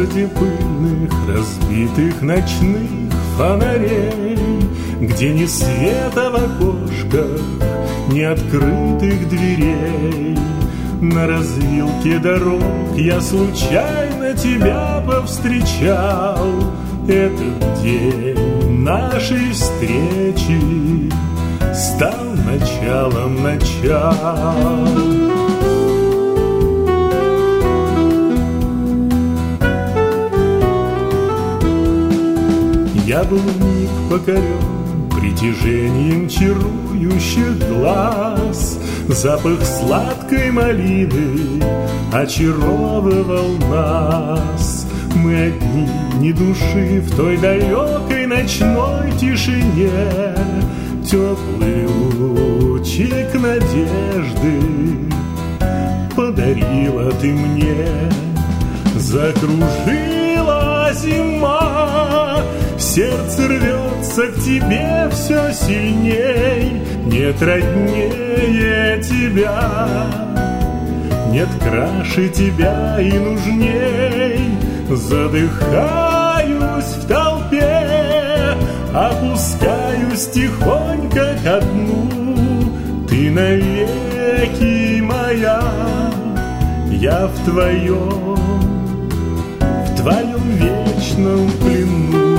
среди пыльных, разбитых ночных фонарей, где ни света в окошках, ни открытых дверей. На развилке дорог я случайно тебя повстречал. Этот день нашей встречи стал началом начал. Я был вмиг покорен притяжением чарующих глаз. Запах сладкой малины очаровывал нас. Мы одни, ни души в той далекой ночной тишине. Теплый лучик надежды подарила ты мне. Закружила зима, сердце рвется к тебе все сильней. Нет роднее тебя, нет краше тебя и нужней. Задыхаюсь в толпе, опускаюсь тихонько ко дну. Ты навеки моя, я в твоем вечном плену.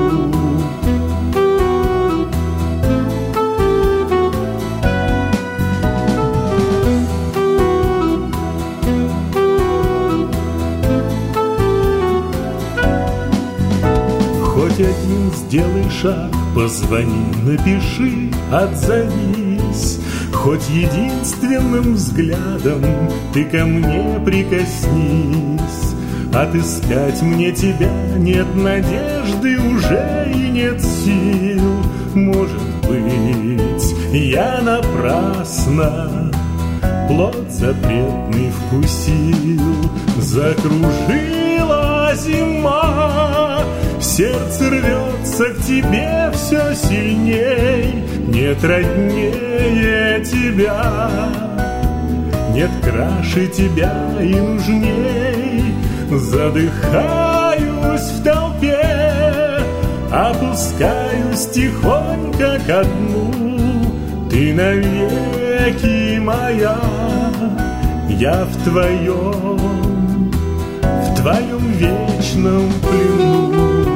Хоть один сделай шаг, позвони, напиши, отзовись. Хоть единственным взглядом ты ко мне прикоснись. Отыскать мне тебя нет надежды уже и нет сил. Может быть, я напрасно плод запретный вкусил. Закружила зима, сердце рвется к тебе все сильней. Нет роднее тебя, нет краше тебя и нужней. Задыхаюсь в толпе, опускаюсь тихонько ко дну. Ты навеки моя, я в твоем вечном плену.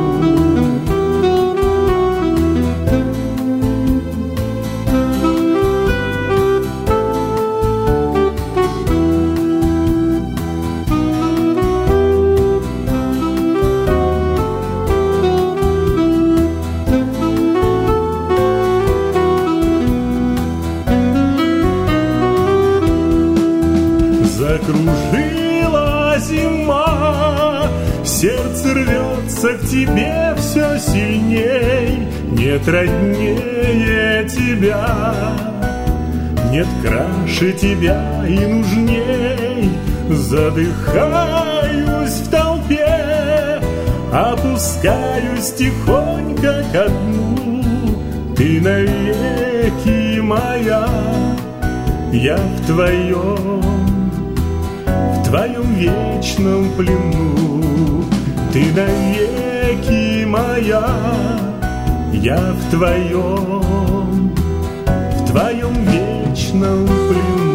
Закружила зима, сердце рвется к тебе все сильней. Нет роднее тебя, нет краше тебя и нужней. Задыхаюсь в толпе, опускаюсь тихонько ко дну. Ты навеки моя, я в твоем вечном плену. Ты навеки моя, я в твоем вечном плену.